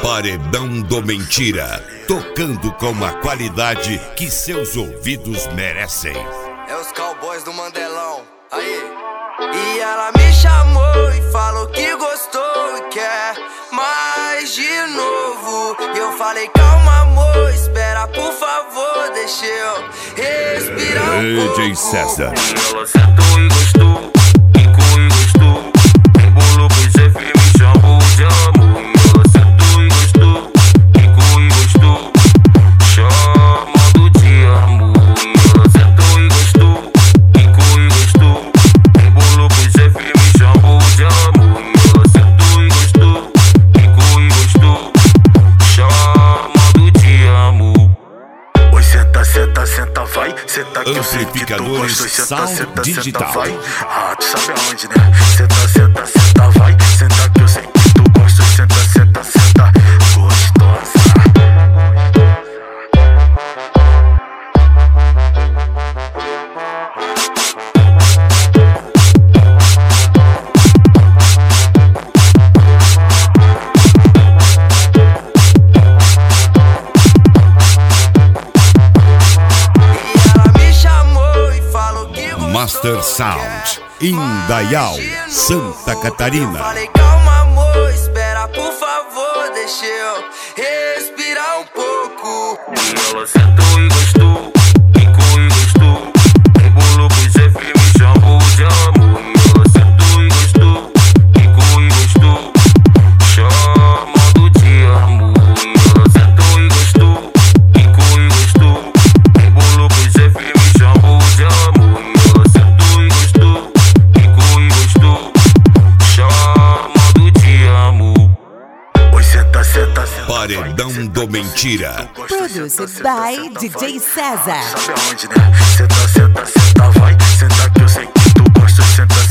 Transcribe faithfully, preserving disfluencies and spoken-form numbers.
Paredão do Mentira, tocando com a qualidade que seus ouvidos merecem. É os cowboys do Mandelão, aí. E ela me chamou e falou que gostou e quer mais de novo. E eu falei, calma amor, espera por favor, deixa eu respirar um pouco. D J César. Ela sentou e gostou, ficou e gostou, embolou pro chefe e me chamou de amor. Ela sentou e gostou, ficou e gostou, chamando de amor. Ela sentou e gostou, ficou e gostou, embolou pro chefe e me chamou de amor. Ela sentou e gostou, ficou e gostou, chamando de amor. Oi, senta, senta, senta, vai. Senta que eu sei que tu gosta. Senta, Sound senta, Digital. senta, vai. Ah, tu sabe aonde, né? Senta, senta, senta, vai. Senta que eu sei que tu gosta. Senta, senta, senta, gostosa. Master Sound, Indaial, Santa Catarina. Falei, calma amor, espera por favor, deixa eu respirar um pouco. E ela sentou e gostou, ficou e gostou, embolou pro chefe e me chamou de amor. E ela sentou e gostou, ficou e gostou, chamando de amor. E ela sentou e gostou, ficou e gostou, embolou pro chefe e me chamou de amor. Paredão do Mentira. Produced by D J César. Sabe aonde, né? Senta, senta, senta, vai. Senta que eu sei que tu gosta. Senta,